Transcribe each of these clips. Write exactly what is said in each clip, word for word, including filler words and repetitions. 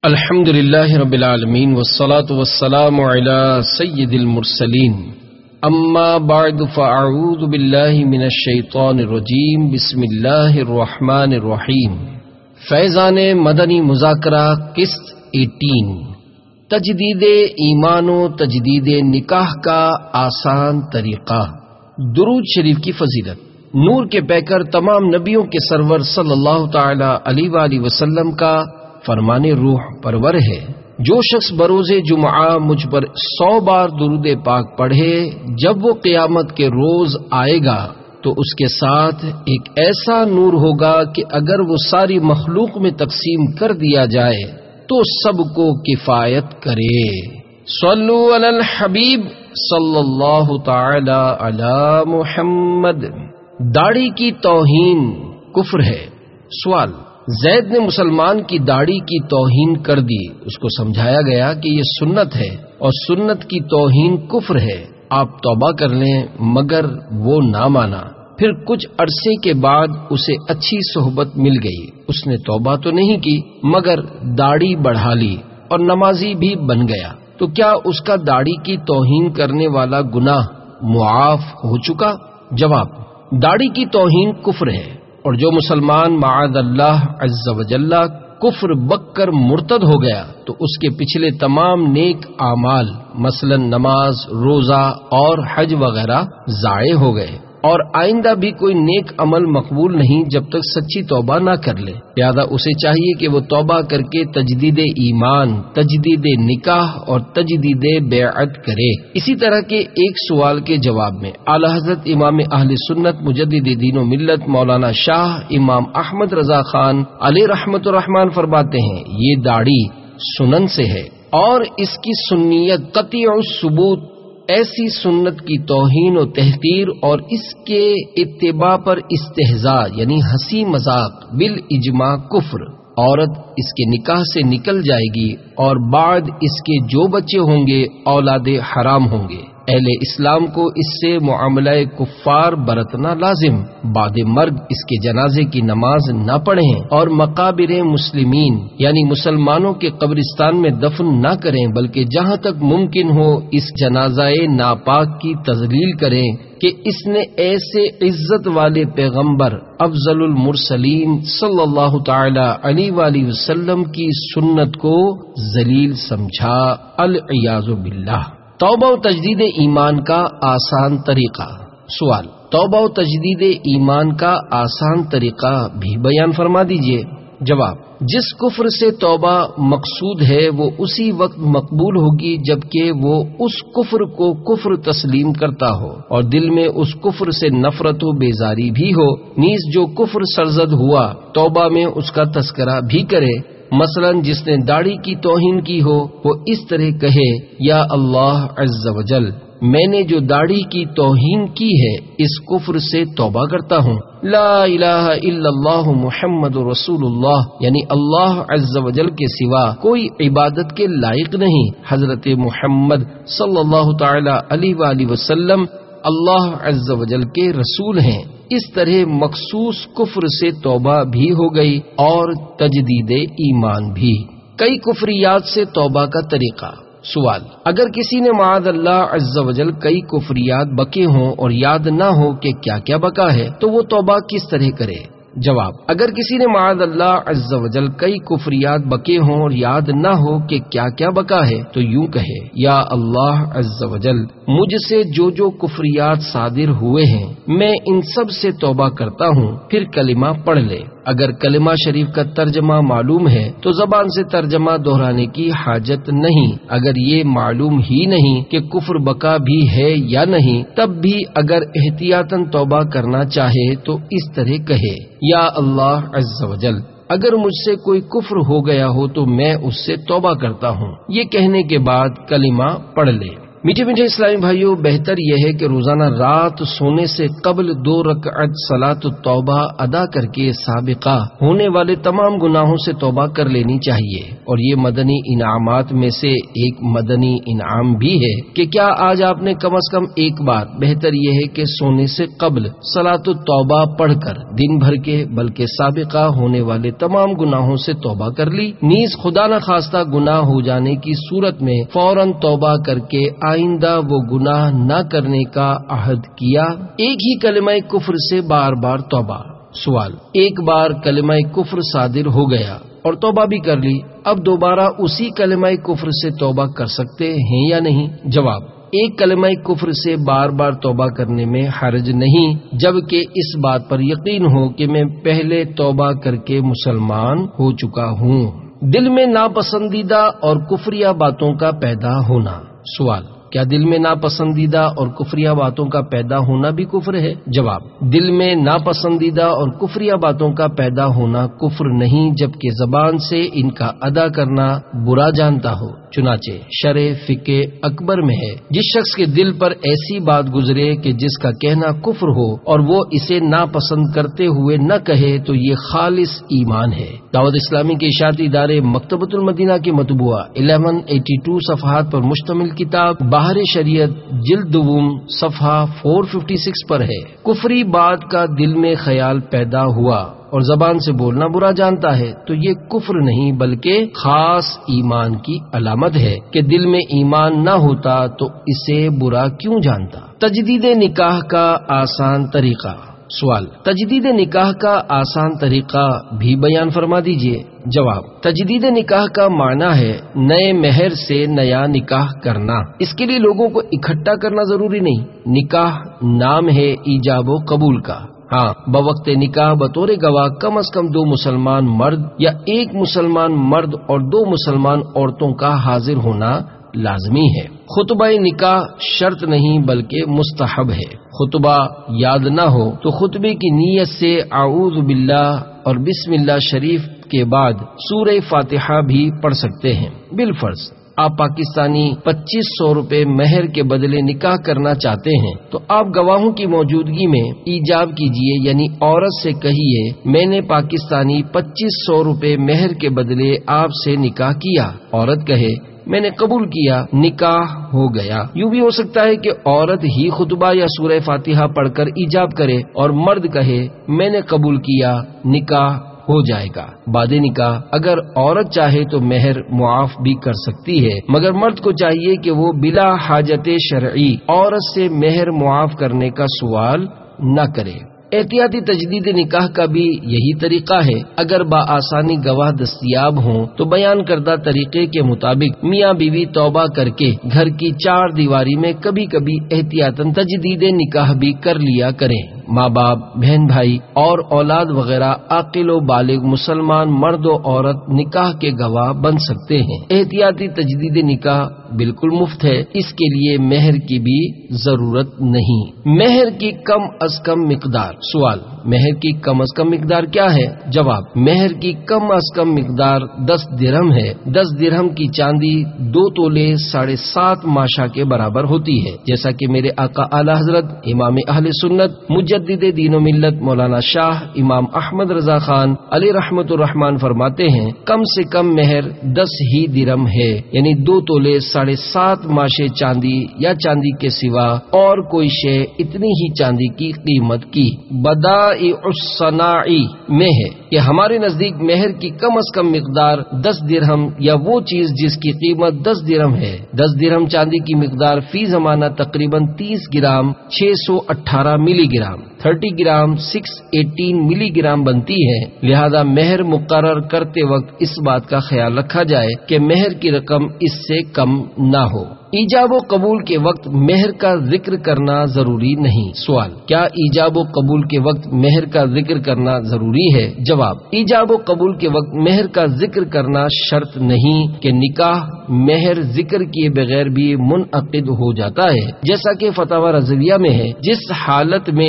الحمد للہ رب العالمین والصلاة والسلام علی سید المرسلین اما بعد فاعوذ باللہ من الشیطان الرجیم بسم اللہ الرحمن الرحیم۔ فیضان مدنی مذاکرہ قسط اٹھارہ، تجدید ایمان و تجدید نکاح کا آسان طریقہ۔ درود شریف کی فضیلت۔ نور کے پیکر تمام نبیوں کے سرور صلی اللہ تعالی علیہ وآلہ وسلم کا فرمان روح پرور ہے، جو شخص بروز جمعہ مجھ پر سو بار درود پاک پڑھے، جب وہ قیامت کے روز آئے گا تو اس کے ساتھ ایک ایسا نور ہوگا کہ اگر وہ ساری مخلوق میں تقسیم کر دیا جائے تو سب کو کفایت کرے۔ صلو علی الحبیب صلی اللہ تعالی علی محمد۔ داڑھی کی توہین کفر ہے۔ سوال: زید نے مسلمان کی داڑھی کی توہین کر دی، اس کو سمجھایا گیا کہ یہ سنت ہے اور سنت کی توہین کفر ہے، آپ توبہ کر لیں، مگر وہ نہ مانا۔ پھر کچھ عرصے کے بعد اسے اچھی صحبت مل گئی، اس نے توبہ تو نہیں کی مگر داڑھی بڑھا لی اور نمازی بھی بن گیا، تو کیا اس کا داڑھی کی توہین کرنے والا گناہ معاف ہو چکا؟ جواب: داڑھی کی توہین کفر ہے، اور جو مسلمان معاذ اللہ عز وجل کفر بک کر مرتد ہو گیا تو اس کے پچھلے تمام نیک اعمال مثلا نماز، روزہ اور حج وغیرہ ضائع ہو گئے، اور آئندہ بھی کوئی نیک عمل مقبول نہیں جب تک سچی توبہ نہ کر لے۔ لہذا اسے چاہیے کہ وہ توبہ کر کے تجدید ایمان، تجدید نکاح اور تجدید بیعت کرے۔ اسی طرح کے ایک سوال کے جواب میں اعلی حضرت امام اہل سنت مجدد دین و ملت مولانا شاہ امام احمد رضا خان علیہ رحمت الرحمن فرماتے ہیں، یہ داڑھی سنن سے ہے اور اس کی سنیت قطعی ثبوت، ایسی سنت کی توہین و تحقیر اور اس کے اتباع پر استہزاء یعنی ہنسی مذاق بالاجماع کفر۔ عورت اس کے نکاح سے نکل جائے گی اور بعد اس کے جو بچے ہوں گے اولاد حرام ہوں گے۔ اہل اسلام کو اس سے معاملہ کفار برتنا لازم، بعد مرگ اس کے جنازے کی نماز نہ پڑھیں اور مقابر مسلمین یعنی مسلمانوں کے قبرستان میں دفن نہ کریں، بلکہ جہاں تک ممکن ہو اس جنازہ ناپاک کی تذلیل کریں کہ اس نے ایسے عزت والے پیغمبر افضل المرسلین صلی اللہ تعالی علیہ وآلہ وسلم کی سنت کو ذلیل سمجھا، العیاذ باللہ۔ توبہ و تجدید ایمان کا آسان طریقہ۔ سوال: توبہ و تجدید ایمان کا آسان طریقہ بھی بیان فرما دیجئے۔ جواب: جس کفر سے توبہ مقصود ہے وہ اسی وقت مقبول ہوگی جبکہ وہ اس کفر کو کفر تسلیم کرتا ہو اور دل میں اس کفر سے نفرت و بیزاری بھی ہو، نیز جو کفر سرزد ہوا توبہ میں اس کا تذکرہ بھی کرے۔ مثلا جس نے داڑھی کی توہین کی ہو وہ اس طرح کہے، یا اللہ عز وجل، میں نے جو داڑھی کی توہین کی ہے اس کفر سے توبہ کرتا ہوں، لا الہ الا اللہ محمد رسول اللہ، یعنی اللہ عز وجل کے سوا کوئی عبادت کے لائق نہیں، حضرت محمد صلی اللہ تعالی علیہ وآلہ وسلم اللہ عز وجل کے رسول ہیں۔ اس طرح مخصوص کفر سے توبہ بھی ہو گئی اور تجدید ایمان بھی۔ کئی کفریات سے توبہ کا طریقہ۔ سوال: اگر کسی نے معاذ اللہ عز وجل کئی کفریات بکے ہوں اور یاد نہ ہو کہ کیا کیا بکا ہے تو وہ توبہ کس طرح کرے؟ جواب: اگر کسی نے معاذ اللہ عز وجل کئی کفریات بکے ہوں اور یاد نہ ہو کہ کیا کیا بکا ہے تو یوں کہے، یا اللہ عز وجل، مجھ سے جو جو کفریات صادر ہوئے ہیں میں ان سب سے توبہ کرتا ہوں، پھر کلمہ پڑھ لے۔ اگر کلمہ شریف کا ترجمہ معلوم ہے تو زبان سے ترجمہ دہرانے کی حاجت نہیں، اگر یہ معلوم ہی نہیں کہ کفر بکا بھی ہے یا نہیں تب بھی اگر احتیاطاً توبہ کرنا چاہے تو اس طرح کہے، یا اللہ عز وجل، اگر مجھ سے کوئی کفر ہو گیا ہو تو میں اس سے توبہ کرتا ہوں۔ یہ کہنے کے بعد کلمہ پڑھ لے۔ میٹھے میٹھے اسلامی بھائیوں، بہتر یہ ہے کہ روزانہ رات سونے سے قبل دو رکعت صلاۃ التوبہ ادا کر کے سابقہ ہونے والے تمام گناہوں سے توبہ کر لینی چاہیے، اور یہ مدنی انعامات میں سے ایک مدنی انعام بھی ہے کہ کیا آج آپ نے کم از کم ایک بار، بہتر یہ ہے کہ سونے سے قبل صلاۃ التوبہ پڑھ کر دن بھر کے بلکہ سابقہ ہونے والے تمام گناہوں سے توبہ کر لی، نیز خدا نخواستہ گناہ ہو جانے کی صورت میں فوراً توبہ کر کے آئندہ وہ گناہ نہ کرنے کا عہد کیا۔ ایک ہی کلمہ کفر سے بار بار توبہ۔ سوال: ایک بار کلمہ کفر صادر ہو گیا اور توبہ بھی کر لی، اب دوبارہ اسی کلمہ کفر سے توبہ کر سکتے ہیں یا نہیں؟ جواب: ایک کلمہ کفر سے بار بار توبہ کرنے میں حرج نہیں، جبکہ اس بات پر یقین ہو کہ میں پہلے توبہ کر کے مسلمان ہو چکا ہوں۔ دل میں ناپسندیدہ اور کفریہ باتوں کا پیدا ہونا۔ سوال: کیا دل میں ناپسندیدہ اور کفریہ باتوں کا پیدا ہونا بھی کفر ہے؟ جواب: دل میں ناپسندیدہ اور کفریہ باتوں کا پیدا ہونا کفر نہیں، جبکہ زبان سے ان کا ادا کرنا برا جانتا ہو۔ چنانچہ شرح فقہ اکبر میں ہے، جس شخص کے دل پر ایسی بات گزرے کہ جس کا کہنا کفر ہو اور وہ اسے ناپسند کرتے ہوئے نہ کہے تو یہ خالص ایمان ہے۔ دعوت اسلامی کے اشاعتی ادارے مکتبۃ المدینہ کے مطبوعہ الیون ایٹی ٹو صفحات پر مشتمل کتاب بہار شریعت جلد دوم صفحہ چار سو چھپن پر ہے، کفری بات کا دل میں خیال پیدا ہوا اور زبان سے بولنا برا جانتا ہے تو یہ کفر نہیں بلکہ خاص ایمان کی علامت ہے کہ دل میں ایمان نہ ہوتا تو اسے برا کیوں جانتا۔ تجدید نکاح کا آسان طریقہ۔ سوال: تجدید نکاح کا آسان طریقہ بھی بیان فرما دیجئے۔ جواب: تجدید نکاح کا معنی ہے نئے مہر سے نیا نکاح کرنا۔ اس کے لیے لوگوں کو اکٹھا کرنا ضروری نہیں، نکاح نام ہے ایجاب و قبول کا۔ ہاں، بوقت نکاح بطور گواہ کم از کم دو مسلمان مرد یا ایک مسلمان مرد اور دو مسلمان عورتوں کا حاضر ہونا لازمی ہے۔ خطبہ نکاح شرط نہیں بلکہ مستحب ہے۔ خطبہ یاد نہ ہو تو خطبے کی نیت سے اعوذ باللہ اور بسم اللہ شریف کے بعد سورہ فاتحہ بھی پڑھ سکتے ہیں۔ بالفرض آپ پاکستانی پچیس سو روپے مہر کے بدلے نکاح کرنا چاہتے ہیں تو آپ گواہوں کی موجودگی میں ایجاب کیجئے، یعنی عورت سے کہیے میں نے پاکستانی پچیس سو روپے مہر کے بدلے آپ سے نکاح کیا۔ عورت کہے میں نے قبول کیا، نکاح ہو گیا۔ یوں بھی ہو سکتا ہے کہ عورت ہی خطبہ یا سورہ فاتحہ پڑھ کر ایجاب کرے اور مرد کہے میں نے قبول کیا، نکاح ہو جائے گا۔ بعد نکاح اگر عورت چاہے تو مہر معاف بھی کر سکتی ہے، مگر مرد کو چاہیے کہ وہ بلا حاجت شرعی عورت سے مہر معاف کرنے کا سوال نہ کرے۔ احتیاطی تجدید نکاح کا بھی یہی طریقہ ہے۔ اگر بآسانی گواہ دستیاب ہوں تو بیان کردہ طریقے کے مطابق میاں بیوی توبہ کر کے گھر کی چار دیواری میں کبھی کبھی احتیاطاً تجدید نکاح بھی کر لیا کریں۔ ماں باپ، بہن بھائی اور اولاد وغیرہ عاقل و بالغ مسلمان مرد و عورت نکاح کے گواہ بن سکتے ہیں۔ احتیاطی تجدید نکاح بالکل مفت ہے، اس کے لیے مہر کی بھی ضرورت نہیں۔ مہر کی کم از کم مقدار۔ سوال: مہر کی کم از کم مقدار کیا ہے؟ جواب: مہر کی کم از کم مقدار دس درہم ہے۔ دس درہم کی چاندی دو تولے ساڑھے سات ماشا کے برابر ہوتی ہے، جیسا کہ میرے آقا اعلی حضرت امام اہل سنت مجدد دین و ملت مولانا شاہ امام احمد رضا خان علی رحمت الرحمان فرماتے ہیں کم سے کم مہر دس ہی درہم ہے، یعنی دو تولے ساڑھے سات ماشے چاندی یا چاندی کے سوا اور کوئی شے اتنی ہی چاندی کی قیمت کی۔ بدائع الصناعی میں ہے کہ ہمارے نزدیک مہر کی کم از کم مقدار دس درہم یا وہ چیز جس کی قیمت دس درہم ہے۔ دس درہم چاندی کی مقدار فی زمانہ تقریباً تیس گرام چھ سو اٹھارہ milligram thirty gram six eighteen milligram بنتی ہے، لہذا مہر مقرر کرتے وقت اس بات کا خیال رکھا جائے کہ مہر کی رقم اس سے کم نہ ہو۔ ایجاب و قبول کے وقت مہر کا ذکر کرنا ضروری نہیں۔ سوال: کیا ایجاب و قبول کے وقت مہر کا ذکر کرنا ضروری ہے؟ جواب: ایجاب و قبول کے وقت مہر کا ذکر کرنا شرط نہیں کہ نکاح مہر ذکر کیے بغیر بھی منعقد ہو جاتا ہے، جیسا کہ فتاوی رضویہ میں ہے۔ جس حالت میں ان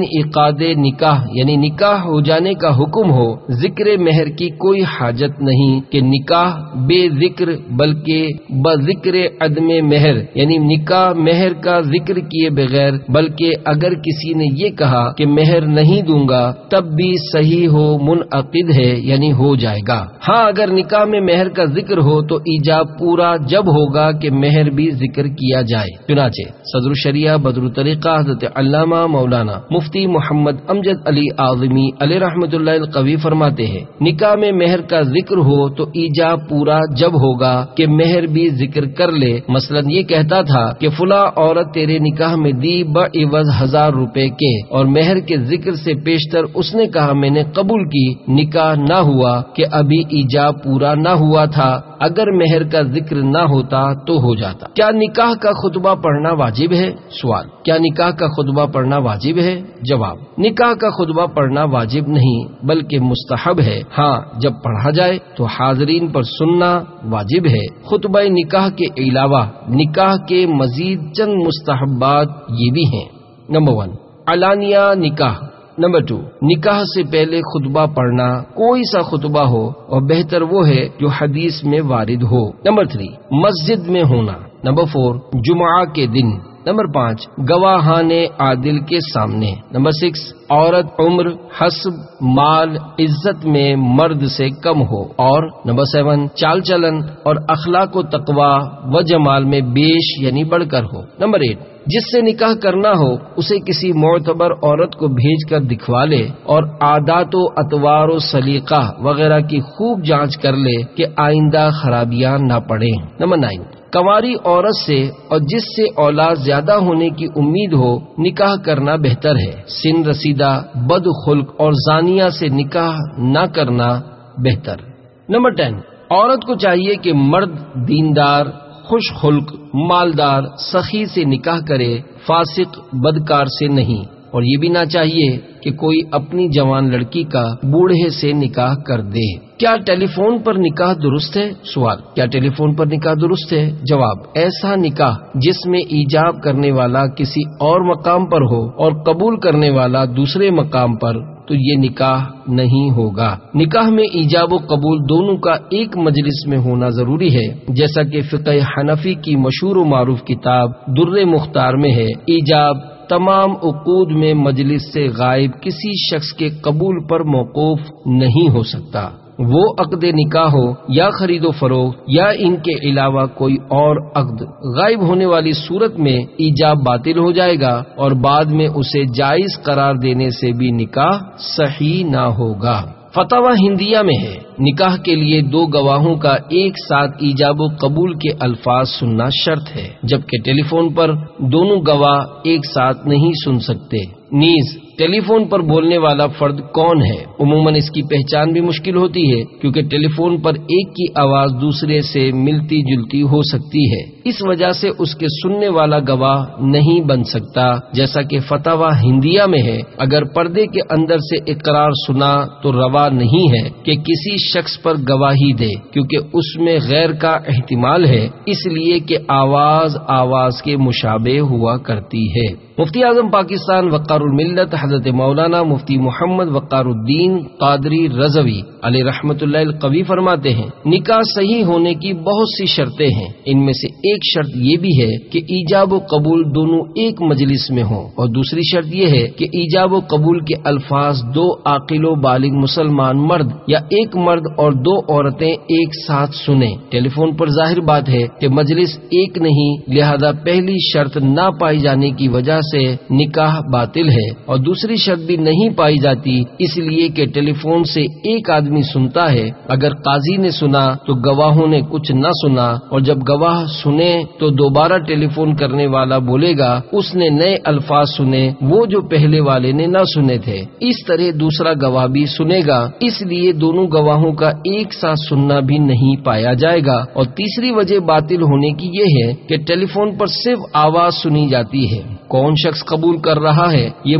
انعقاد نکاح یعنی نکاح ہو جانے کا حکم ہو، ذکر مہر کی کوئی حاجت نہیں کہ نکاح بے ذکر بلکہ بذکر عدم مہر یعنی نکاح مہر کا ذکر کیے بغیر، بلکہ اگر کسی نے یہ کہا کہ مہر نہیں دوں گا تب بھی صحیح ہو، منعقد ہے یعنی ہو جائے گا۔ ہاں اگر نکاح میں مہر کا ذکر ہو تو ایجاب پورا جب ہوگا کہ مہر بھی ذکر کیا جائے۔ چنانچہ صدر الشریعہ بدر الطریقہ حضرت علامہ مولانا مفتی محمد امجد علی اعظمی علیہ رحمۃ اللہ القوی فرماتے ہیں، نکاح میں مہر کا ذکر ہو تو ایجاب پورا جب ہوگا کہ مہر بھی ذکر کر لے۔ مثلا یہ کہتا تھا کہ فلاں عورت تیرے نکاح میں دی بعوض ہزار روپے کے، اور مہر کے ذکر سے پیشتر اس نے کہا میں نے قبول کی، نکاح نہ ہوا کہ ابھی ایجاب پورا نہ ہوا تھا، اگر مہر کا ذکر نہ ہوتا تو ہو جاتا۔ کیا نکاح کا خطبہ پڑھنا واجب ہے؟ سوال، کیا نکاح کا خطبہ پڑھنا واجب ہے؟ جواب، نکاح کا خطبہ پڑھنا واجب نہیں بلکہ مستحب ہے۔ ہاں جب پڑھا جائے تو حاضرین پر سننا واجب ہے۔ خطبہ نکاح کے علاوہ نکاح کے مزید چند مستحبات یہ بھی ہیں۔ نمبر ون، علانیہ نکاح۔ نمبر ٹو، نکاح سے پہلے خطبہ پڑھنا، کوئی سا خطبہ ہو اور بہتر وہ ہے جو حدیث میں وارد ہو۔ نمبر تھری، مسجد میں ہونا۔ نمبر فور، جمعہ کے دن۔ نمبر پانچ، گواہان عادل کے سامنے۔ نمبر سکس، عورت عمر، حسب، مال، عزت میں مرد سے کم ہو۔ اور نمبر سیون، چال چلن اور اخلاق و تقوی و جمال میں بیش یعنی بڑھ کر ہو۔ نمبر ایٹ، جس سے نکاح کرنا ہو اسے کسی معتبر عورت کو بھیج کر دکھوا لے اور عادات و اطوار و سلیقہ وغیرہ کی خوب جانچ کر لے کہ آئندہ خرابیاں نہ پڑیں۔ نمبر نائن، کنواری عورت سے اور جس سے اولاد زیادہ ہونے کی امید ہو نکاح کرنا بہتر ہے۔ سن رسیدہ، بد خلق اور زانیہ سے نکاح نہ کرنا بہتر۔ نمبر ٹین، عورت کو چاہیے کہ مرد دیندار، خوش خلق، مالدار، سخی سے نکاح کرے، فاسق بدکار سے نہیں، اور یہ بھی نہ چاہیے کہ کوئی اپنی جوان لڑکی کا بوڑھے سے نکاح کر دے۔ کیا ٹیلی فون پر نکاح درست ہے؟ سوال، کیا ٹیلی فون پر نکاح درست ہے؟ جواب، ایسا نکاح جس میں ایجاب کرنے والا کسی اور مقام پر ہو اور قبول کرنے والا دوسرے مقام پر، تو یہ نکاح نہیں ہوگا۔ نکاح میں ایجاب و قبول دونوں کا ایک مجلس میں ہونا ضروری ہے، جیسا کہ فقہ حنفی کی مشہور و معروف کتاب در مختار میں ہے۔ ایجاب تمام عقود میں مجلس سے غائب کسی شخص کے قبول پر موقوف نہیں ہو سکتا، وہ عقد نکاح ہو یا خرید و فروخت یا ان کے علاوہ کوئی اور عقد، غائب ہونے والی صورت میں ایجاب باطل ہو جائے گا اور بعد میں اسے جائز قرار دینے سے بھی نکاح صحیح نہ ہوگا۔ فتاوی ہندیہ میں ہے، نکاح کے لیے دو گواہوں کا ایک ساتھ ایجاب و قبول کے الفاظ سننا شرط ہے، جبکہ ٹیلی فون پر دونوں گواہ ایک ساتھ نہیں سن سکتے۔ نیز ٹیلی فون پر بولنے والا فرد کون ہے؟ عموماً اس کی پہچان بھی مشکل ہوتی ہے، کیونکہ ٹیلی فون پر ایک کی آواز دوسرے سے ملتی جلتی ہو سکتی ہے، اس وجہ سے اس کے سننے والا گواہ نہیں بن سکتا، جیسا کہ فتاوی ہندیہ میں ہے۔ اگر پردے کے اندر سے اقرار سنا تو روا نہیں ہے کہ کسی شخص پر گواہی دے، کیونکہ اس میں غیر کا احتمال ہے، اس لیے کہ آواز آواز کے مشابہ ہوا کرتی ہے۔ مفتی اعظم پاکستان وقار الملت حضرت مولانا مفتی محمد وقار الدین قادری رضوی علیہ رحمۃ اللہ القوی فرماتے ہیں، نکاح صحیح ہونے کی بہت سی شرطیں ہیں، ان میں سے ایک شرط یہ بھی ہے کہ ایجاب و قبول دونوں ایک مجلس میں ہوں، اور دوسری شرط یہ ہے کہ ایجاب و قبول کے الفاظ دو عاقل و بالغ مسلمان مرد یا ایک مرد اور دو عورتیں ایک ساتھ سنیں۔ ٹیلی فون پر ظاہر بات ہے کہ مجلس ایک نہیں، لہذا پہلی شرط نہ پائی جانے کی وجہ سے نکاح باطل ہے، اور دوسری شرط بھی نہیں پائی جاتی اس لیے کہ ٹیلی فون سے ایک آدمی سنتا ہے، اگر قاضی نے سنا تو گواہوں نے کچھ نہ سنا، اور جب گواہ سنے تو دوبارہ ٹیلی فون کرنے والا بولے گا اس نے نئے الفاظ سنے وہ جو پہلے والے نے نہ سنے تھے، اس طرح دوسرا گواہ بھی سنے گا، اس لیے دونوں گواہوں کا ایک ساتھ سننا بھی نہیں پایا جائے گا۔ اور تیسری وجہ باطل ہونے کی یہ ہے کہ ٹیلی فون پر صرف آواز سنی جاتی ہے، کون شخص قبول کر رہا ہے یہ معلوم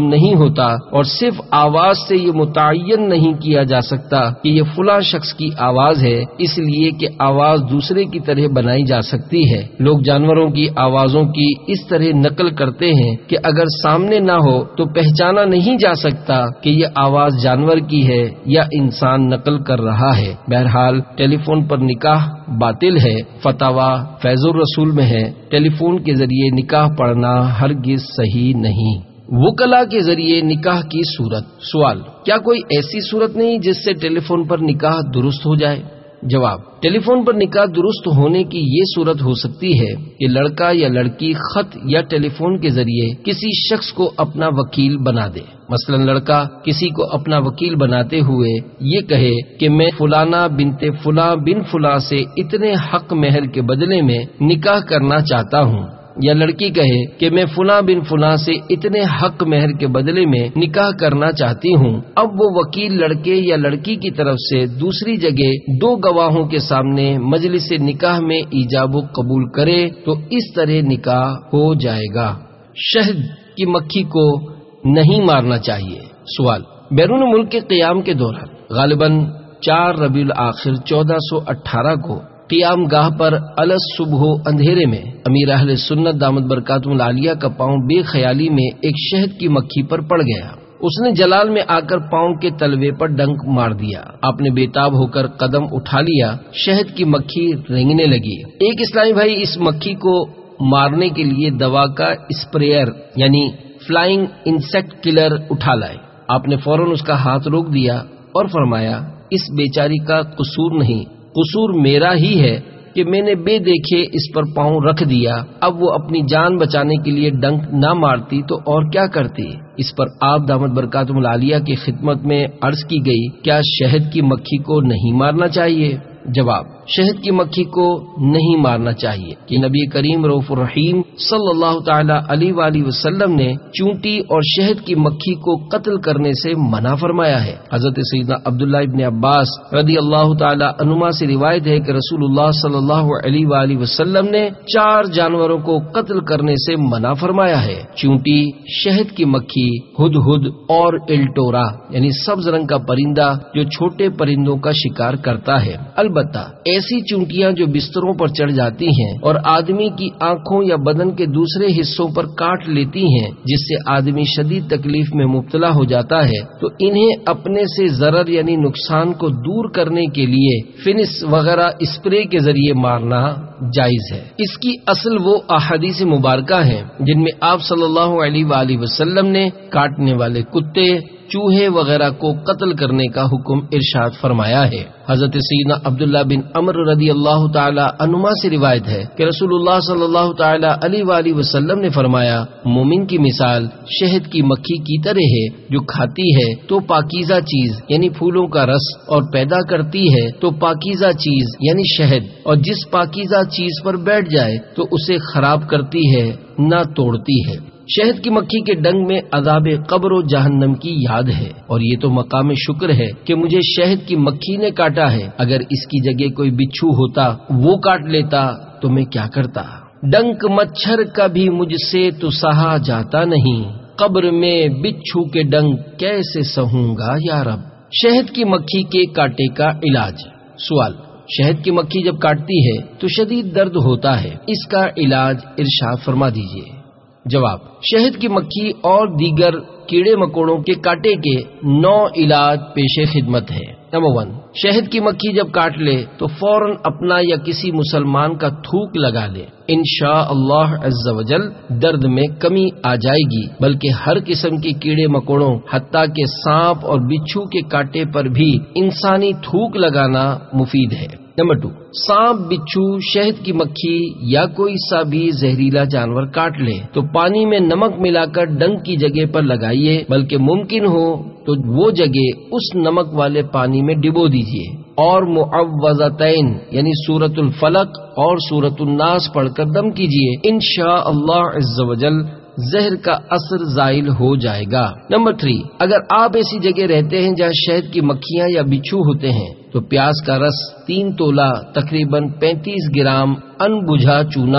نہیں ہوتا اور صرف آواز سے یہ متعین نہیں کیا جا سکتا کہ یہ فلاں شخص کی آواز ہے، اس لیے کہ آواز دوسرے کی طرح بنائی جا سکتی ہے۔ لوگ جانوروں کی آوازوں کی اس طرح نقل کرتے ہیں کہ اگر سامنے نہ ہو تو پہچانا نہیں جا سکتا کہ یہ آواز جانور کی ہے یا انسان نقل کر رہا ہے۔ بہرحال ٹیلی فون پر نکاح باطل ہے۔ فتاوی فیض الرسول میں ہے، ٹیلی فون کے ذریعے نکاح پڑھنا ہرگز صحیح نہیں۔ وکلا کے ذریعے نکاح کی صورت۔ سوال: کیا کوئی ایسی صورت نہیں جس سے ٹیلی فون پر نکاح درست ہو جائے؟ جواب: ٹیلی فون پر نکاح درست ہونے کی یہ صورت ہو سکتی ہے کہ لڑکا یا لڑکی خط یا ٹیلی فون کے ذریعے کسی شخص کو اپنا وکیل بنا دے۔ مثلا لڑکا کسی کو اپنا وکیل بناتے ہوئے یہ کہے کہ میں فلانا بنت فلاں بن فلاں سے اتنے حق مہر کے بدلے میں نکاح کرنا چاہتا ہوں، یا لڑکی کہے کہ میں فلاں بن فلاں سے اتنے حق مہر کے بدلے میں نکاح کرنا چاہتی ہوں۔ اب وہ وکیل لڑکے یا لڑکی کی طرف سے دوسری جگہ دو گواہوں کے سامنے مجلس نکاح میں ایجاب و قبول کرے تو اس طرح نکاح ہو جائے گا۔ شہد کی مکھی کو نہیں مارنا چاہیے۔ سوال: بیرون ملک کے قیام کے دوران غالباً چار ربیع الاخر چودہ سو اٹھارہ کو قیام گاہ پر الس صبح اندھیرے میں امیر اہل سنت دامت برکاتہم العالیہ کا پاؤں بے خیالی میں ایک شہد کی مکھی پر پڑ گیا۔ اس نے جلال میں آ کر پاؤں کے تلوے پر ڈنک مار دیا۔ آپ نے بےتاب ہو کر قدم اٹھا لیا، شہد کی مکھی رینگنے لگی۔ ایک اسلامی بھائی اس مکھی کو مارنے کے لیے دوا کا اسپریئر یعنی فلائنگ انسیکٹ کلر اٹھا لائے۔ آپ نے فوراً اس کا ہاتھ روک دیا اور فرمایا، اس بیچاری کا قصور نہیں، قصور میرا ہی ہے کہ میں نے بے دیکھے اس پر پاؤں رکھ دیا۔ اب وہ اپنی جان بچانے کے لیے ڈنک نہ مارتی تو اور کیا کرتی؟ اس پر آپ دامت برکاتہم العالیہ کی خدمت میں عرض کی گئی، کیا شہد کی مکھی کو نہیں مارنا چاہیے؟ جواب: شہد کی مکھی کو نہیں مارنا چاہیے کہ نبی کریم رؤوف الرحیم صلی اللہ تعالی علیہ وآلہ وسلم نے چونٹی اور شہد کی مکھی کو قتل کرنے سے منع فرمایا ہے۔ حضرت سیدنا عبداللہ ابن عباس رضی اللہ تعالی عنہما سے روایت ہے کہ رسول اللہ صلی اللہ علیہ وآلہ وسلم نے چار جانوروں کو قتل کرنے سے منع فرمایا ہے: چونٹی، شہد کی مکھی، ہدہد اور الٹورا یعنی سبز رنگ کا پرندہ جو چھوٹے پرندوں کا شکار کرتا ہے۔ البتہ ایسی چونٹیاں جو بستروں پر چڑھ جاتی ہیں اور آدمی کی آنکھوں یا بدن کے دوسرے حصوں پر کاٹ لیتی ہیں جس سے آدمی شدید تکلیف میں مبتلا ہو جاتا ہے، تو انہیں اپنے سے ضرر یعنی نقصان کو دور کرنے کے لیے فنس وغیرہ اسپرے کے ذریعے مارنا جائز ہے۔ اس کی اصل وہ احادیث مبارکہ ہیں جن میں آپ صلی اللہ علیہ وآلہ وسلم نے کاٹنے والے کتے، چوہے وغیرہ کو قتل کرنے کا حکم ارشاد فرمایا ہے۔ حضرت سیدنا عبداللہ بن عمرو رضی اللہ تعالی عنہما سے روایت ہے کہ رسول اللہ صلی اللہ تعالی علیہ وآلہ وسلم نے فرمایا، مومن کی مثال شہد کی مکھی کی طرح ہے، جو کھاتی ہے تو پاکیزہ چیز یعنی پھولوں کا رس اور پیدا کرتی ہے تو پاکیزہ چیز یعنی شہد، اور جس پاکیزہ چیز پر بیٹھ جائے تو اسے خراب کرتی ہے نہ توڑتی ہے۔ شہد کی مکھی کے ڈنگ میں عذاب قبر و جہنم کی یاد ہے، اور یہ تو مقام شکر ہے کہ مجھے شہد کی مکھی نے کاٹا ہے، اگر اس کی جگہ کوئی بچھو ہوتا وہ کاٹ لیتا تو میں کیا کرتا؟ ڈنک مچھر کا بھی مجھ سے تو سہا جاتا نہیں، قبر میں بچھو کے ڈنگ کیسے سہوں گا یا رب۔ شہد کی مکھی کے کاٹے کا علاج۔ سوال: شہد کی مکھی جب کاٹتی ہے تو شدید درد ہوتا ہے، اس کا علاج ارشاد فرما دیجیے۔ جواب: شہد کی مکھی اور دیگر کیڑے مکوڑوں کے کاٹے کے نو علاج پیش خدمت ہے۔ نمبر ون، شہد کی مکھی جب کاٹ لے تو فوراً اپنا یا کسی مسلمان کا تھوک لگا لے، انشاءاللہ عز و جل درد میں کمی آ جائے گی، بلکہ ہر قسم کے کیڑے مکوڑوں حتیٰ کہ سانپ اور بچھو کے کاٹے پر بھی انسانی تھوک لگانا مفید ہے۔ نمبر ٹو، سانپ، بچھو، شہد کی مکھی یا کوئی سا بھی زہریلا جانور کاٹ لے تو پانی میں نمک ملا کر ڈنک کی جگہ پر لگائیے، بلکہ ممکن ہو تو وہ جگہ اس نمک والے پانی میں ڈبو دیجیے اور معوذتین یعنی سورۃ الفلق اور سورۃ الناس پڑھ کر دم کیجیے، انشاءاللہ عز و جل زہر کا اثر زائل ہو جائے گا۔ نمبر تھری، اگر آپ ایسی جگہ رہتے ہیں جہاں شہد کی مکھیاں یا بچھو ہوتے ہیں تو پیاز کا رس تین تولہ تقریباً پینتیس گرام ان بجھا چونا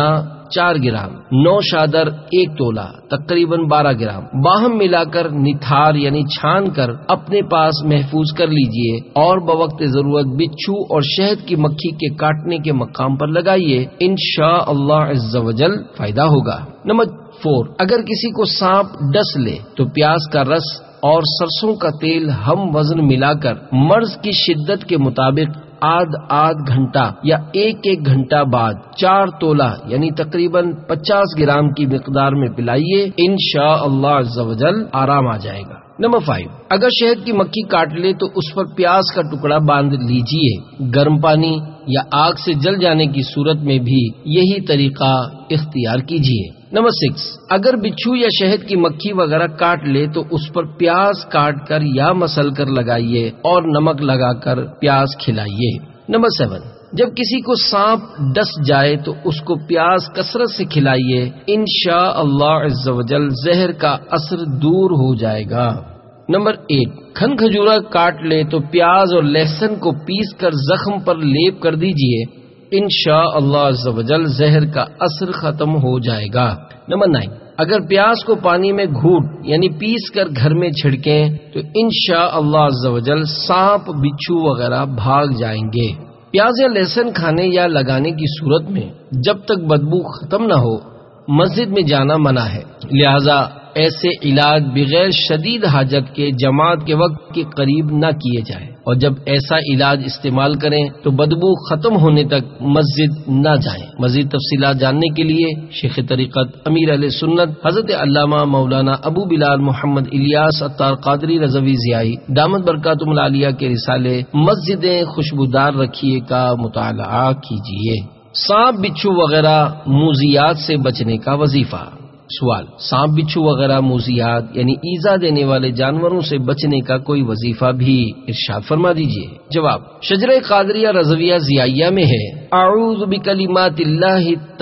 چار گرام، نو شادر ایک تولہ تقریباً بارہ گرام باہم ملا کر نتھار یعنی چھان کر اپنے پاس محفوظ کر لیجئے اور بوقت ضرورت بچھو اور شہد کی مکھی کے کاٹنے کے مقام پر لگائیے، انشاء اللہ عز و جل فائدہ ہوگا۔ نمبر فور، اگر کسی کو سانپ ڈس لے تو پیاز کا رس اور سرسوں کا تیل ہم وزن ملا کر مرض کی شدت کے مطابق آدھ آدھ گھنٹہ یا ایک ایک گھنٹہ بعد چار تولہ یعنی تقریباً پچاس گرام کی مقدار میں پلائیے، انشاء اللہ عز و جل آرام آ جائے گا۔ نمبر فائیو، اگر شہد کی مکھی کاٹ لے تو اس پر پیاز کا ٹکڑا باندھ لیجئے، گرم پانی یا آگ سے جل جانے کی صورت میں بھی یہی طریقہ اختیار کیجئے۔ نمبر سکس، اگر بچھو یا شہد کی مکھی وغیرہ کاٹ لے تو اس پر پیاز کاٹ کر یا مسل کر لگائیے اور نمک لگا کر پیاز کھلائیے۔ نمبر سیون، جب کسی کو سانپ ڈس جائے تو اس کو پیاز کثرت سے کھلائیے، انشاء اللہ عز و جل زہر کا اثر دور ہو جائے گا۔ نمبر ایٹ، کھن کھجورا کاٹ لے تو پیاز اور لہسن کو پیس کر زخم پر لیپ کر دیجئے، انشاء اللہ عز و جل زہر کا اثر ختم ہو جائے گا۔ نمبر نائن، اگر پیاز کو پانی میں گھوٹ یعنی پیس کر گھر میں چھڑکیں تو انشاء اللہ عز و جل سانپ بچھو وغیرہ بھاگ جائیں گے۔ پیاز یا لہسن کھانے یا لگانے کی صورت میں جب تک بدبو ختم نہ ہو مسجد میں جانا منع ہے، لہذا ایسے علاج بغیر شدید حاجت کے جماعت کے وقت کے قریب نہ کیے جائیں، اور جب ایسا علاج استعمال کریں تو بدبو ختم ہونے تک مسجد نہ جائیں۔ مزید تفصیلات جاننے کے لیے شیخ طریقت امیر اہل سنت حضرت علامہ مولانا ابو بلال محمد الیاس عطار قادری رضوی ضیائی دامت برکاتہم العالیہ کے رسالے مسجدیں خوشبودار رکھیے کا مطالعہ کیجیے۔ سانپ بچھو وغیرہ موذیات سے بچنے کا وظیفہ۔ سوال، سانپ بچھو وغیرہ موذیات یعنی ایذا دینے والے جانوروں سے بچنے کا کوئی وظیفہ بھی ارشاد فرما دیجیے۔ جواب، شجرہ قادریہ رضویہ ضیائیہ میں ہے، اعوذ بکلمات اللہ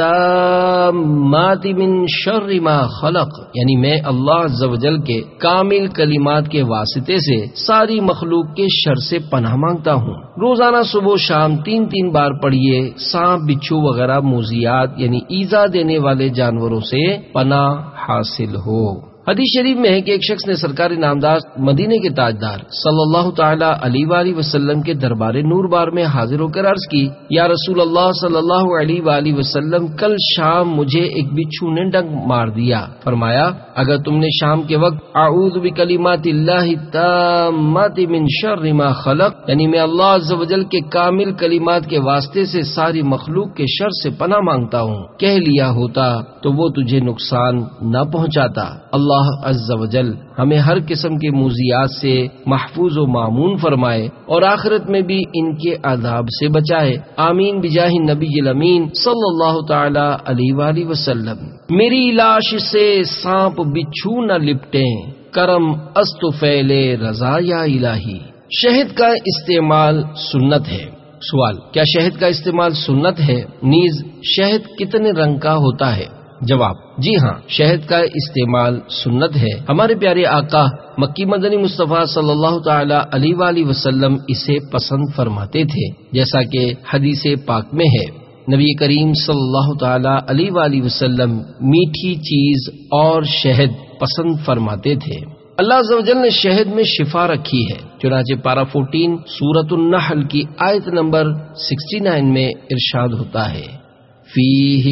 التامات من شر ما خلق، یعنی میں اللہ عز و جل کے کامل کلمات کے واسطے سے ساری مخلوق کے شر سے پناہ مانگتا ہوں۔ روزانہ صبح و شام تین تین بار پڑھیے، سانپ بچھو وغیرہ موذیات یعنی ایذا دینے والے جانوروں سے پناہ حاصل ہو۔ حدیث شریف میں ہے کہ ایک شخص نے سرکار نامدار مدینے کے تاجدار صلی اللہ تعالی علیہ وآلہ وسلم کے دربار نور بار میں حاضر ہو کر عرض کی، یا رسول اللہ صلی اللہ علیہ وآلہ وسلم، کل شام مجھے ایک بچھو نے ڈنک مار دیا۔ فرمایا، اگر تم نے شام کے وقت اعوذ بکلمات اللہ التامات من شر ما خلق یعنی میں اللہ عز و جل کے کامل کلمات کے واسطے سے ساری مخلوق کے شر سے پناہ مانگتا ہوں کہہ لیا ہوتا تو وہ تجھے نقصان نہ پہنچاتا۔ اللہ عز و جل ہمیں ہر قسم کے موذیات سے محفوظ و مامون فرمائے اور آخرت میں بھی ان کے عذاب سے بچائے، آمین بجاہ نبی الامین صلی اللہ تعالی علیہ وآلہ وسلم۔ میری لاش سے سانپ بچھو نہ لپٹیں، کرم است فعل رضا یا الہی۔ شہد کا استعمال سنت ہے۔ سوال، کیا شہد کا استعمال سنت ہے؟ نیز شہد کتنے رنگ کا ہوتا ہے؟ جواب، جی ہاں، شہد کا استعمال سنت ہے۔ ہمارے پیارے آقا مکی مدنی مصطفیٰ صلی اللہ تعالی علیہ وآلہ وسلم اسے پسند فرماتے تھے، جیسا کہ حدیث پاک میں ہے، نبی کریم صلی اللہ تعالی علیہ وآلہ وسلم میٹھی چیز اور شہد پسند فرماتے تھے۔ اللہ عز و جل نے شہد میں شفا رکھی ہے، چنانچہ پارہ فورٹین سورۃ النحل کی آیت نمبر سکسٹی نائن میں ارشاد ہوتا ہے، فیہ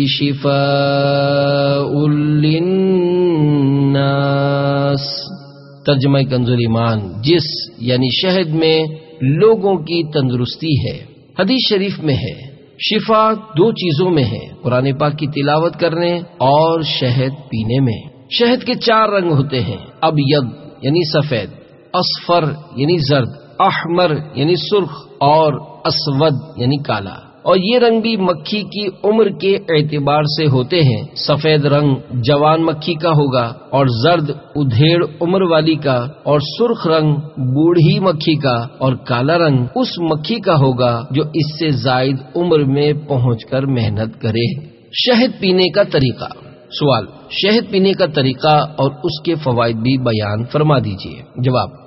شفاء للناس، ترجمہ کنز ایمان، جس یعنی شہد میں لوگوں کی تندرستی ہے۔ حدیث شریف میں ہے، شفا دو چیزوں میں ہے، قرآن پاک کی تلاوت کرنے اور شہد پینے میں۔ شہد کے چار رنگ ہوتے ہیں، ابیض یعنی سفید، اصفر یعنی زرد، احمر یعنی سرخ اور اسود یعنی کالا، اور یہ رنگ بھی مکھی کی عمر کے اعتبار سے ہوتے ہیں۔ سفید رنگ جوان مکھی کا ہوگا اور زرد ادھیڑ عمر والی کا، اور سرخ رنگ بوڑھی مکھی کا، اور کالا رنگ اس مکھی کا ہوگا جو اس سے زائد عمر میں پہنچ کر محنت کرے۔ شہد پینے کا طریقہ۔ سوال، شہد پینے کا طریقہ اور اس کے فوائد بھی بیان فرما دیجیے۔ جواب،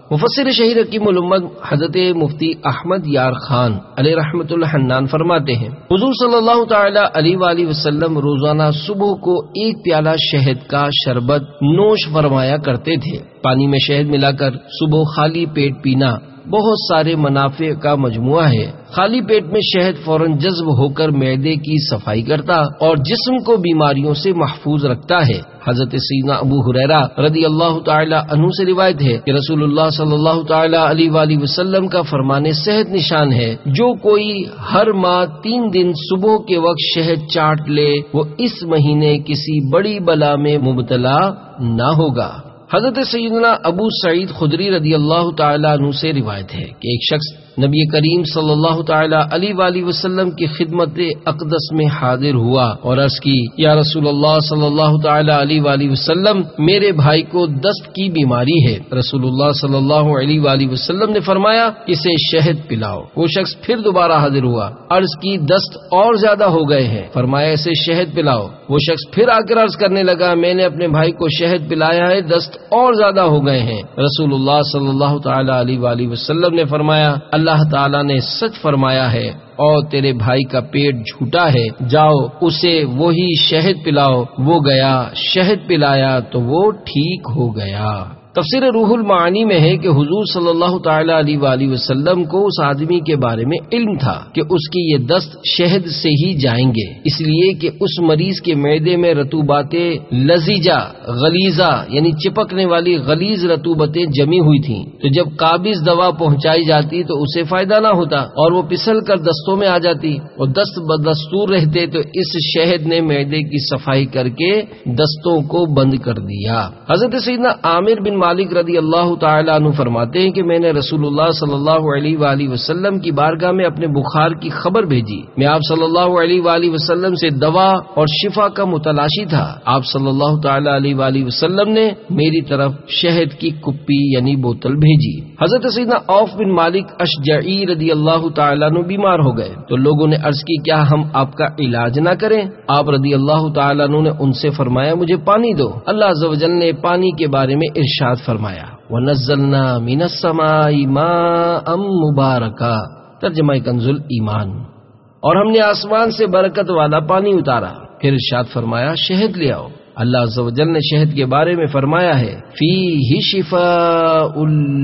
مفسر شہیر حکیم الامت حضرت مفتی احمد یار خان علیہ رحمۃ الحنان فرماتے ہیں حضور صلی اللہ تعالی علیہ وآلہ وسلم روزانہ صبح کو ایک پیالہ شہد کا شربت نوش فرمایا کرتے تھے۔ پانی میں شہد ملا کر صبح خالی پیٹ پینا بہت سارے منافع کا مجموعہ ہے۔ خالی پیٹ میں شہد فوراً جذب ہو کر معدے کی صفائی کرتا اور جسم کو بیماریوں سے محفوظ رکھتا ہے۔ حضرت سیدنا ابو ہریرہ رضی اللہ تعالی عنہ سے روایت ہے کہ رسول اللہ صلی اللہ تعالی علیہ وآلہ وسلم کا فرمان صحت نشان ہے، جو کوئی ہر ماہ تین دن صبح کے وقت شہد چاٹ لے وہ اس مہینے کسی بڑی بلا میں مبتلا نہ ہوگا۔ حضرت سیدنا ابو سعید خدری رضی اللہ تعالی عنہ سے روایت ہے کہ ایک شخص نبی کریم صلی اللہ تعالی علیہ وآلہ وسلم کی خدمت اقدس میں حاضر ہوا اور عرض کی، یا رسول اللہ صلی اللہ تعالی علیہ وآلہ وسلم، میرے بھائی کو دست کی بیماری ہے۔ رسول اللہ صلی اللہ علیہ وآلہ وسلم نے فرمایا، اسے شہد پلاؤ۔ وہ شخص پھر دوبارہ حاضر ہوا، عرض کی، دست اور زیادہ ہو گئے ہیں۔ فرمایا، اسے شہد پلاؤ۔ وہ شخص پھر آ کر عرض کرنے لگا، میں نے اپنے بھائی کو شہد پلایا ہے، دست اور زیادہ ہو گئے ہیں۔ رسول اللہ صلی اللہ تعالی علیہ وآلہ وسلم نے فرمایا، اللہ تعالیٰ نے سچ فرمایا ہے اور تیرے بھائی کا پیٹ جھوٹا ہے، جاؤ اسے وہی شہد پلاؤ۔ وہ گیا، شہد پلایا تو وہ ٹھیک ہو گیا۔ تفسیر روح المعانی میں ہے کہ حضور صلی اللہ تعالی علیہ وآلہ وسلم کو اس آدمی کے بارے میں علم تھا کہ اس کی یہ دست شہد سے ہی جائیں گے، اس لیے کہ اس مریض کے معدے میں رطوباتیں لزیجہ غلیظہ یعنی چپکنے والی غلیظ رطوبتیں جمی ہوئی تھیں، تو جب قابض دوا پہنچائی جاتی تو اسے فائدہ نہ ہوتا اور وہ پسل کر دستوں میں آ جاتی اور دست بدستور رہتے، تو اس شہد نے معدے کی صفائی کر کے دستوں کو بند کر دیا۔ حضرت سیدنا عامر بن مالک رضی اللہ تعالی عنہ فرماتے ہیں کہ میں نے رسول اللہ صلی اللہ علیہ وآلہ وسلم کی بارگاہ میں اپنے بخار کی خبر بھیجی۔ میں آپ صلی اللہ علیہ وآلہ وسلم سے دوا اور شفا کا متلاشی تھا۔ آپ صلی اللہ تعالی علیہ وآلہ وسلم نے میری طرف شہد کی کپی یعنی بوتل بھیجی۔ حضرت سیدنا عوف بن مالک اشجعی رضی اللہ تعالی عنہ بیمار ہو گئے تو لوگوں نے عرض کی، کیا ہم آپ کا علاج نہ کریں؟ آپ رضی اللہ تعالی عنہ نے ان سے فرمایا، مجھے پانی دو۔ اللہ عز و جل نے پانی کے بارے میں ارشاد فرمایا، وَنَزَّلْنَا مِنَ السَّمَاءِ مَاءً مُبَارَكًا، ترجمہ کنز الایمان، اور ہم نے آسمان سے برکت والا پانی اتارا۔ پھر ارشاد فرمایا، شہد لے آؤ۔ اللہ عز و جل نے شہد کے بارے میں فرمایا ہے، فِيهِ شِفَاءٌ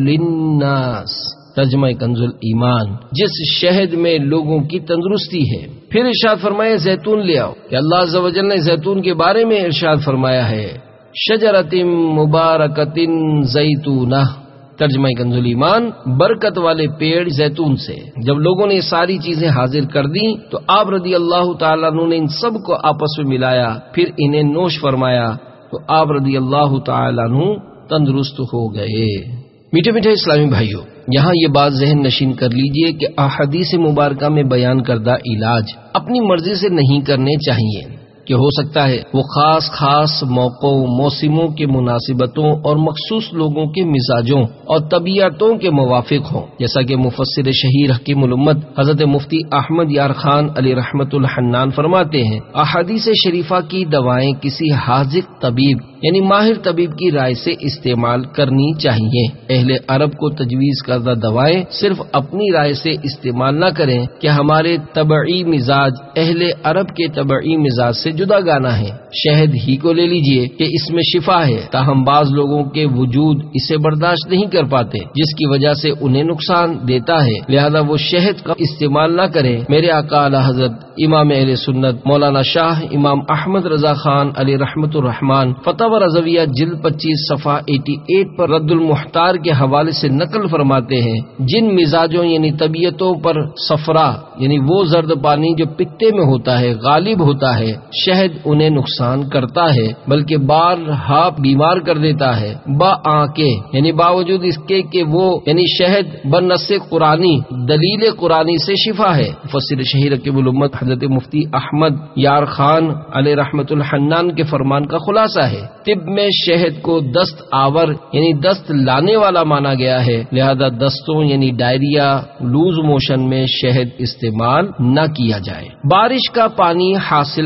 لِلنَّاسِ، ترجمہ کنز الایمان، جس شہد میں لوگوں کی تندرستی ہے۔ پھر ارشاد فرمایا، زیتون لے آؤ، کہ اللہ عز و جل نے زیتون کے بارے میں ارشاد فرمایا ہے، شجرۃ مبارکۃ زیتونہ، ترجمہ کنز الایمان، برکت والے پیڑ زیتون سے۔ جب لوگوں نے یہ ساری چیزیں حاضر کر دیں تو آپ رضی اللہ تعالیٰ عنہ نے ان سب کو آپس میں ملایا، پھر انہیں نوش فرمایا تو آپ رضی اللہ تعالیٰ عنہ تندرست ہو گئے۔ میٹھے میٹھے اسلامی بھائیوں، یہاں یہ بات ذہن نشین کر لیجئے کہ احادیث مبارکہ میں بیان کردہ علاج اپنی مرضی سے نہیں کرنے چاہیے، کہ ہو سکتا ہے وہ خاص خاص موقعوں، موسموں کے مناسبتوں اور مخصوص لوگوں کے مزاجوں اور طبیعتوں کے موافق ہوں، جیسا کہ مفسر شہیر حکیم الامت حضرت مفتی احمد یار خان علیہ رحمۃ الحنان فرماتے ہیں، احادیث شریفہ کی دوائیں کسی حاذق طبیب یعنی ماہر طبیب کی رائے سے استعمال کرنی چاہیے۔ اہل عرب کو تجویز کردہ دوائیں صرف اپنی رائے سے استعمال نہ کریں کہ ہمارے طبعی مزاج اہل عرب کے طبعی مزاج سے جدا گانا ہے۔ شہد ہی کو لے لیجئے کہ اس میں شفا ہے، تاہم بعض لوگوں کے وجود اسے برداشت نہیں کر پاتے، جس کی وجہ سے انہیں نقصان دیتا ہے، لہذا وہ شہد کا استعمال نہ کریں۔ میرے آقا اعلی حضرت امام اہل سنت مولانا شاہ امام احمد رضا خان علیہ رحمت الرحمان فتح رضویہ جلد پچیس صفحہ اٹھاسی پر رد المحتار کے حوالے سے نقل فرماتے ہیں، جن مزاجوں یعنی طبیعتوں پر صفرا یعنی وہ زرد پانی جو پتے میں ہوتا ہے غالب ہوتا ہے، شہد انہیں نقصان کرتا ہے بلکہ بارہا بیمار کر دیتا ہے۔ با آنکے یعنی باوجود اس کے کہ وہ یعنی شہد بنص قرآنی دلیل قرآنی سے شفا ہے۔ مفسر شہیر حکیم الامت حضرت مفتی احمد یار خان علیہ رحمت الحنان کے فرمان کا خلاصہ ہے، طب میں شہد کو دست آور یعنی دست لانے والا مانا گیا ہے، لہذا دستوں یعنی ڈائریا لوز موشن میں شہد استعمال نہ کیا جائے۔ بارش کا پانی حاصل کرنے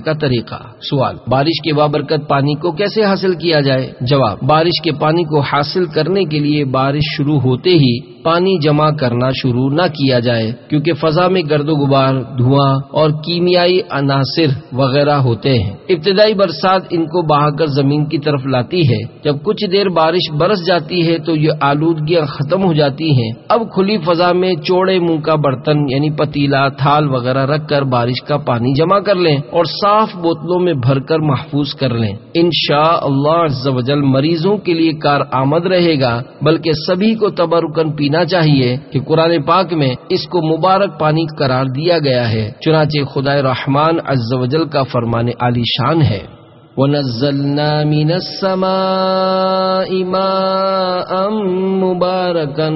کا طریقہ۔ سوال، بارش کے بابرکت پانی کو کیسے حاصل کیا جائے؟ جواب، بارش کے پانی کو حاصل کرنے کے لیے بارش شروع ہوتے ہی پانی جمع کرنا شروع نہ کیا جائے، کیونکہ فضا میں گرد و غبار، دھواں اور کیمیائی عناصر وغیرہ ہوتے ہیں۔ ابتدائی برسات ان کو بہا کر زمین کی طرف لاتی ہے۔ جب کچھ دیر بارش برس جاتی ہے تو یہ آلودگیاں ختم ہو جاتی ہیں۔ اب کھلی فضا میں چوڑے منہ کا برتن یعنی پتیلا، تھال وغیرہ رکھ کر بارش کا پانی جمع کر لیں اور صاف بوتلوں میں بھر کر محفوظ کر لیں۔ انشاءاللہ عز و جل مریضوں کے لیے کارآمد رہے گا، بلکہ سبھی کو تبرکن پینا چاہیے کہ قرآن پاک میں اس کو مبارک پانی قرار دیا گیا ہے۔ چنانچہ خدائے رحمان عز و جل کا فرمان عالی شان ہے، وَنَزَّلْنَا مِنَ السَّمَاءِ مَاءً مُبَارَكًا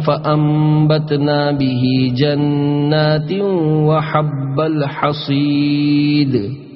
فَأَنبَتْنَا بِهِ جَنَّاتٍ وَحَبَّ الْحَصِيدِ۔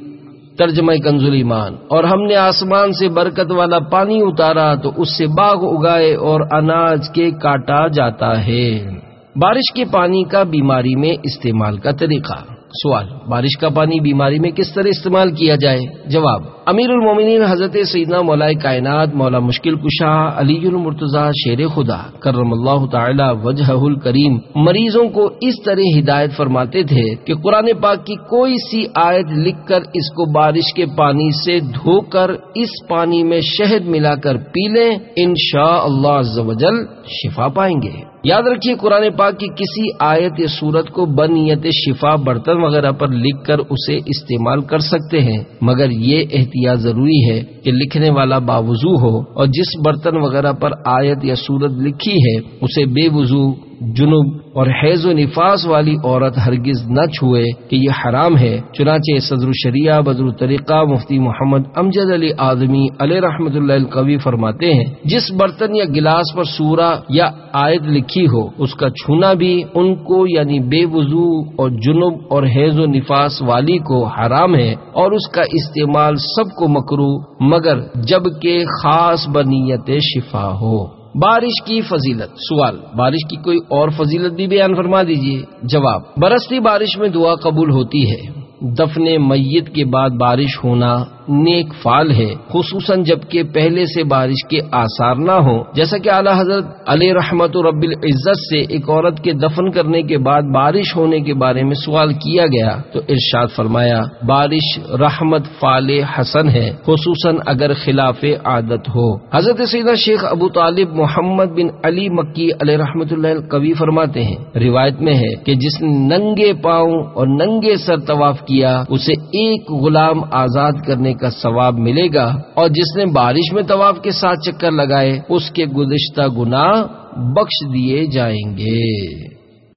ترجمہ کنز ایمان، اور ہم نے آسمان سے برکت والا پانی اتارا تو اس سے باغ اگائے اور اناج کے کاٹا جاتا ہے۔ بارش کے پانی کا بیماری میں استعمال کا طریقہ۔ سوال، بارش کا پانی بیماری میں کس طرح استعمال کیا جائے؟ جواب، امیر المومنین حضرت سیدنا مولا کائنات مولا مشکل کشا علی المرتضیٰ شیر خدا کرم اللہ تعالی وجہہ الکریم مریضوں کو اس طرح ہدایت فرماتے تھے کہ قرآن پاک کی کوئی سی آیت لکھ کر اس کو بارش کے پانی سے دھو کر اس پانی میں شہد ملا کر پی لیں، انشاءاللہ عز و جل شفا پائیں گے۔ یاد رکھیے، قرآن پاک کی کسی آیت یا سورت کو بنیت شفا برتن وغیرہ پر لکھ کر اسے استعمال کر سکتے ہیں، مگر یہ احتیاط ضروری ہے کہ لکھنے والا باوضو ہو، اور جس برتن وغیرہ پر آیت یا سورت لکھی ہے اسے بے وضو، جنوب اور حیض و نفاس والی عورت ہرگز نہ چھوئے کہ یہ حرام ہے۔ چنانچہ صدر الشریعہ بدر الطریقہ مفتی محمد امجد علی آدمی علیہ رحمت اللہ القوی فرماتے ہیں، جس برتن یا گلاس پر سورہ یا آیت لکھی ہو اس کا چھونا بھی ان کو یعنی بے وضو اور جنوب اور حیض و نفاس والی کو حرام ہے، اور اس کا استعمال سب کو مکروہ مگر جبکہ خاص بنیت شفا ہو۔ بارش کی فضیلت۔ سوال، بارش کی کوئی اور فضیلت بھی بیان فرما دیجیے۔ جواب، برستی بارش میں دعا قبول ہوتی ہے۔ دفن میت کے بعد بارش ہونا نیک فعل ہے، خصوصاً جبکہ پہلے سے بارش کے آثار نہ ہوں، جیسا کہ اعلیٰ حضرت علیہ رحمت رب العزت سے ایک عورت کے دفن کرنے کے بعد بارش ہونے کے بارے میں سوال کیا گیا تو ارشاد فرمایا، بارش رحمت فعل حسن ہے، خصوصاً اگر خلاف عادت ہو۔ حضرت سیدنا شیخ ابو طالب محمد بن علی مکی علیہ رحمت اللہ القوی فرماتے ہیں، روایت میں ہے کہ جس نے ننگے پاؤں اور ننگے سر طواف کیا اسے ایک غلام آزاد کرنے کا ثواب ملے گا، اور جس نے بارش میں طواف کے ساتھ چکر لگائے اس کے گزشتہ گناہ بخش دیے جائیں گے۔